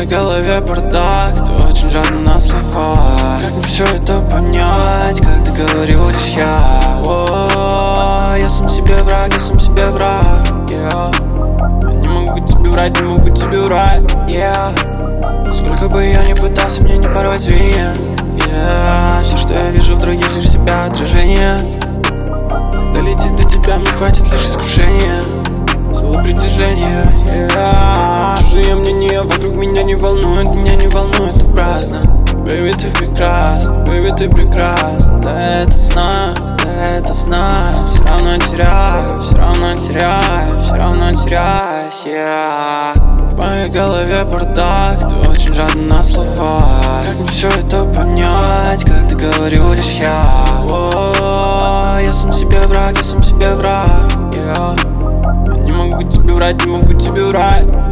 моей голове бардак, ты очень жадна на слова. Как мне все это понять, как ты говорю лишь я? Я сам себе враг, я сам себе враг, Я не могу тебе врать, не могу тебе врать, Сколько бы я ни пытался, мне не порвать звенья, Все, что я вижу в других, лишь себя отражение. Долететь до тебя мне хватит лишь искушения, силы притяжения, Чужие мнения вокруг меня не волнуют, это праздно. Baby, ты прекрасна, baby, ты прекрасна. Да это знаю, все равно теряю, все равно теряю, все равно теряюсь, В моей голове бардак, ты очень жадна на слова. Как мне все это понять, как ты говорю лишь я? Я сам себе враг, я сам себе враг, Я не могу тебе врать, не могу тебе врать.